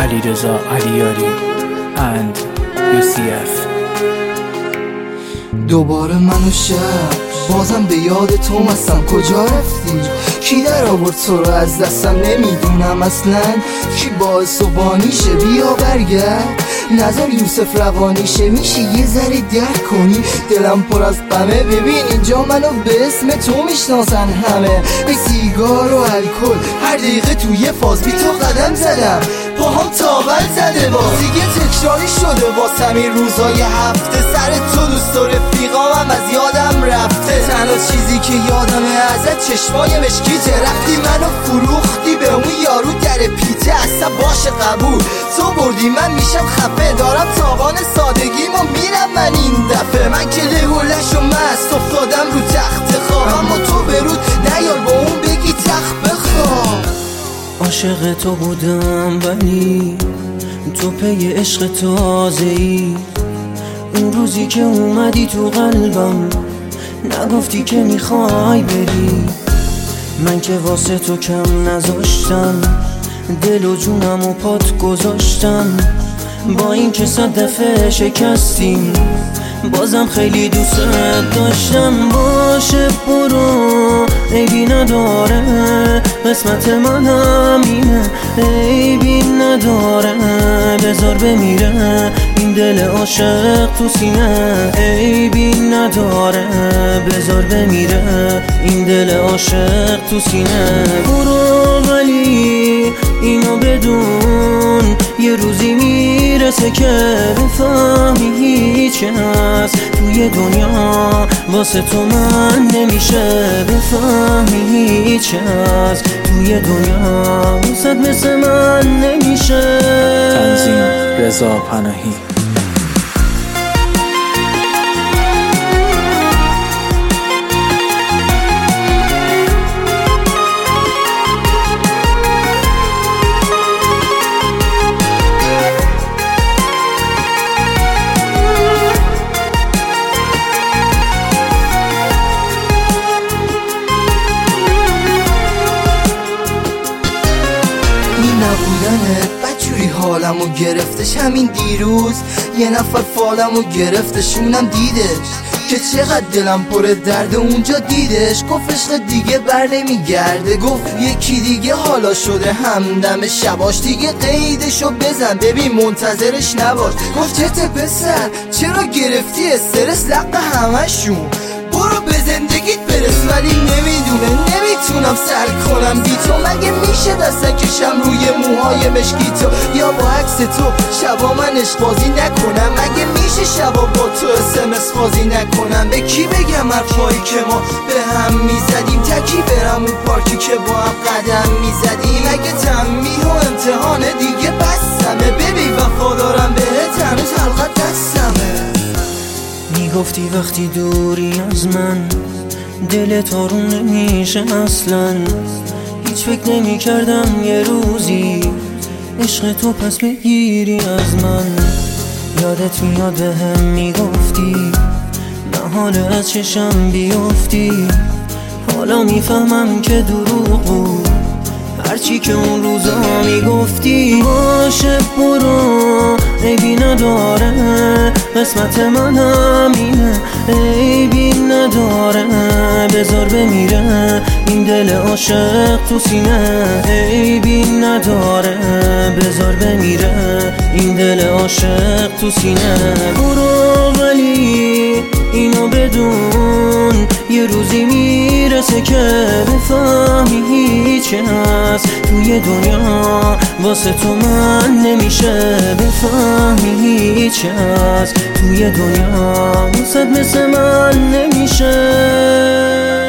علیرضا علیاری and UCF. دوباره من و شب بازم به یاد تو مستم. کجا رفتی؟ کی در آورد تو رو از دستم؟ نمیدونم اصلا کی باعث و بانیشه. بیا برگرد نظر یوسف روانیشه. میشه یه ذره درک کنی؟ دلم پر از غمه. ببین اینجا منو به اسم تو میشناسن همه. به سیگار و الکل هر دقیقه توی فاز بی تو قدم زدم. پاهم تاول زده باز دیگه تکراری شده واسم این روزای هفته. سر تو دوست و رفیقامم از یادم رفته. تنها چیزی که یادمه ازت چشمای مشکیته. رفتی منو فروختی به اون یارو در پیته. اصلا باشه قبول تو بردی من میشم خفه. دارم تاوان سادگیمو میرم من این دفعه. من که لهولش و مست افتادم رو تخت خواب. اما تو برود نیار با اون بگی تخت بخواب. عاشق تو بودم ولی تو پی عشق تازه‌ای. اون روزی که اومدی تو قلبم نگفتی که میخوای بری. من که واسه تو کم نذاشتم دل و جونم و پات گذاشتم. با این که 100 دفعه شکستیم بازم خیلی دوست داشتم. باشه برو عیبی نداره قسمت من همینه. عیبی نداره بذار بمیره این دل عاشق تو سینه. عیبی نداره بذار بمیره این دل عاشق تو سینه. برو ولی اینو بدون یه روزی میرسه که بفهمی هیچ کس توی دنیا واسه تو من نمیشه. بفهمی هیچ کس توی دنیا واسه مثل من نمیشه. تنظیم رضا پناهی. نبودنت بدجوری حالمو گرفتش. همین دیروز یه نفر فالمو گرفتش. اونم دیدش که چقدر دلم پر درد. اونجا دیدش گفت عشق دیگه بر نمیگرده. گفت یکی دیگه حالا شده همدم شباش. دیگه قیدشو بزن ببین منتظرش نباش. گفت چته پسر چرا گرفتی استرس لق همشون. برو به زندگیت برس. ولی نمیتونم سر کنم بی تو. مگه میشه دست کشم روی موهای مشکی تو یا با عکس تو شبا من عشق بازی نکنم. مگه میشه شبا با تو SMS بازی نکنم. به کی بگم حرفایی که ما به هم میزدیم؟ تکی برم اون پارکی که با هم قدم میزدیم. اگه تنبیه و امتحان دیگه بسمه. ببین وفادارم بهت هنوز حلقت دستمه. میگفتی وقتی دوری از من دلت آروم نمیشه اصلا. هیچ فکر نمی کردم یه روزی عشق تو پس بگیری از من. یادت میاد به هم میگفتی محاله از چشم بیفتی. حالا میفهمم که دروغ بود هرچی که اون روزا میگفتی. باشه برو عیبی نداره قسمت من همینه. عیبی نداره بذار بمیره این دل عاشق تو سینه. عیبی نداره بذار بمیره این دل عاشق تو سینه. برو ولی اینو بدون یه روزی میرسه که بفهمی هیچ کس توی دنیا واسه تو من نمیشه. بفهمی هیچ کس توی دنیا واسه مثل من نمیشه.